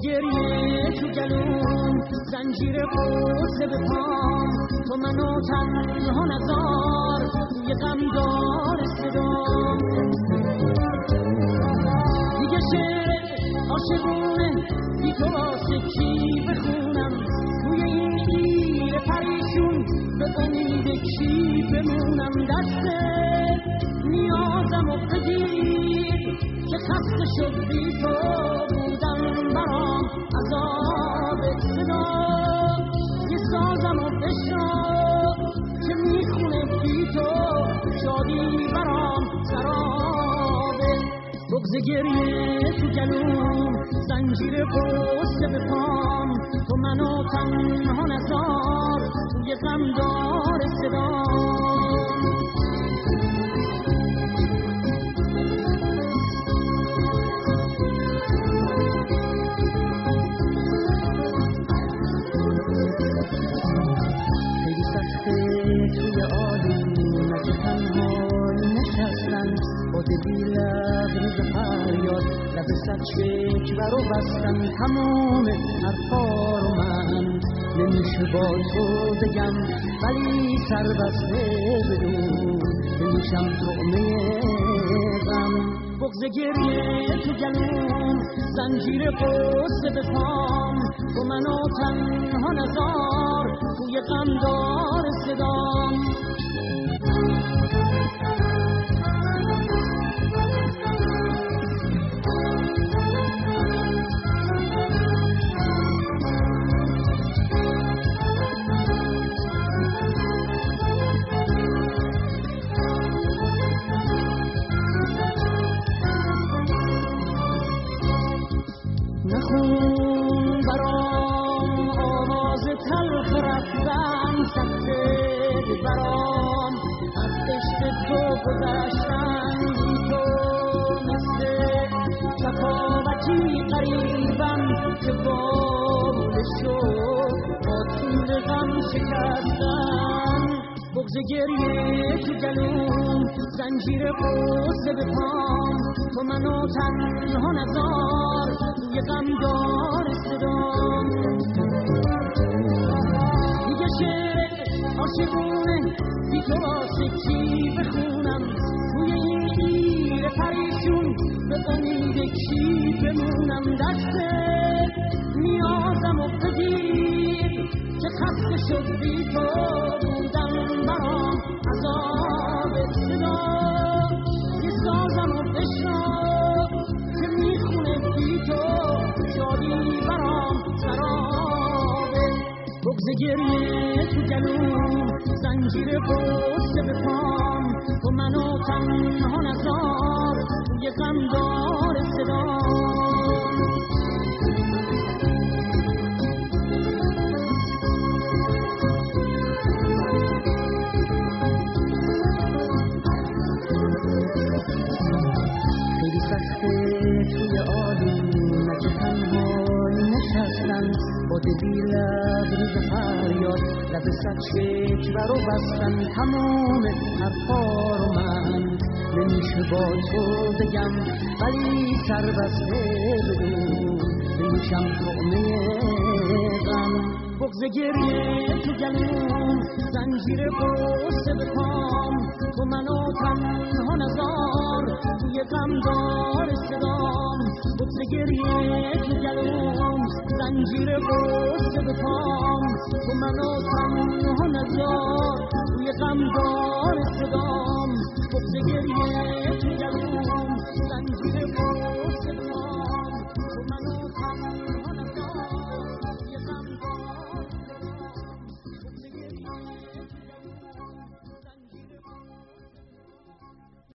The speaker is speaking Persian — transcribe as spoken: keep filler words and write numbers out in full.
گریه تو گلوم، زنجیر قصه به پام، تو منو تنها نذار، یه غم دار صدام. دیگه شعر عاشقونه بی تو واسه کی بخونم، توی این گیر پریشون به امید کی بمونم. دست نیازم و بگیر که خسته شد بی تو بودم، برام عذاب صدا. یه سازم و بشنو که میخونه بی تو، شادی برام سرابه. بغض گریه تو گلوم، زنجیر قصه به پام، تو منو تنها نذار، یه غم دار صدام. خیلی سخته توی آلون نجه تنهایی نشستن، با دلی لبریز فریاد لب سر شکوه رو بستن. تمام حرفا رو من نمیشه با تو بگم، ولی سر بسته بدون نمیشم طعمه غم. بغض گریه تو گلوم، زنجیر قصه به پام، تو منو تنها نذار، توی غم دار صدام. نخون برام آواز تلخ رفتن، سخته برام از عشق تو گذشتن. بی تو مثل شکاوتی قریبم که بابل شد با طول غم شکستن. بغض گریه تو گلوم، زنجیر قصه به پام، تو منو تنها نذار، یه غم دار صدام. دیگه شعر عاشقونه بی تو واسه کی بخونم، توی این گیر پریشون به امید کی بمونم. دست نیازم و بگیر که خسته شد بی تو بودم، برام عذاب صدا. یه سازم و بشنو که میخونه بی تو، شادی برام سرابه. بغض گریه تو گلوم، زنجیر قصه به پام، تو منو تنها نذار، یه غم دار صدام. خیلی سخته توی آلون نجه تنهایی نشستن، با دلی لبریز فریاد لب سر شکوه رو بستن. تمام حرفا رو من نمیشه با تو بگم، ولی سر بسته بدون نمیشم طعمه غم. بغض گریه تو گلوم، زنجیر قصه به پام، تو منو تنها نذار، توی غم دار صدام. بغض گریه تو گلوم، زنجیر قصه به پام، تو منو تنها نذار، توی غم دار